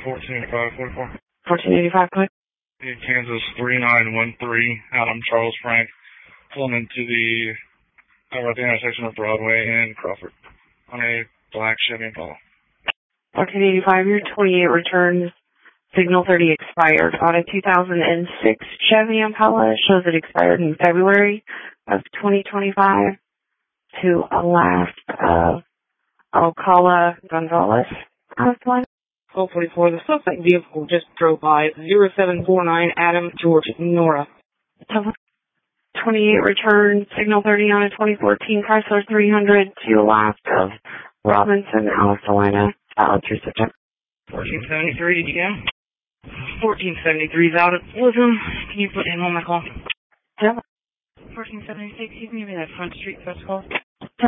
148544. 1485, go ahead. Kansas 3913, Adam Charles Frank, pulling into the at the intersection of Broadway and Crawford on a black Chevy Impala. 1485, your 28 returns. Signal 30 expired on a 2006 Chevy Impala. It shows it expired in February of 2025 to a last of Alcala Gonzalez. Hopefully for the suspect vehicle just drove by 0749 Adam George Nora. 28 return, signal 30 on a 2014 Chrysler 300 to a last of Robinson, Alice Delina. Through September. 1473, did you get him? 1473 is out at Lisbon. Can you put him on my call? Yeah. 1476, you can give me that front street first call.